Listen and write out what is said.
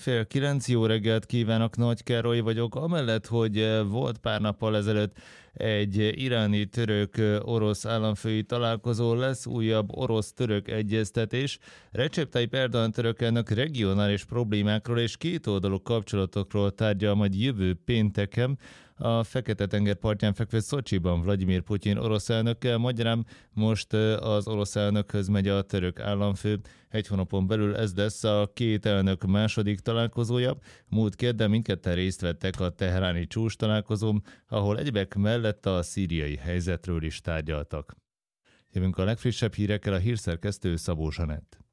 8:30, jó reggelt kívánok, Nagy Károly vagyok. Amellett, hogy volt pár nappal ezelőtt egy iráni török-orosz államfői találkozó, lesz újabb orosz-török egyeztetés. Recep Tayyip Erdoğan török elnök regionális problémákról és kétoldalú kapcsolatokról tárgyal majd jövő pénteken a Fekete-tenger partján fekvő Szocsiban Vladimir Putyin orosz elnökkel. Magyarán most az orosz elnökhöz megy a török államfő. Egy hónapon belül ez lesz a két elnök második találkozója. Múlt kedden mindketten részt vettek a teheráni csúcs találkozón, ahol egyebek mellett a szíriai helyzetről is tárgyaltak. Jövünk a legfrissebb hírekkel, a hírszerkesztő Szabó Zsanett.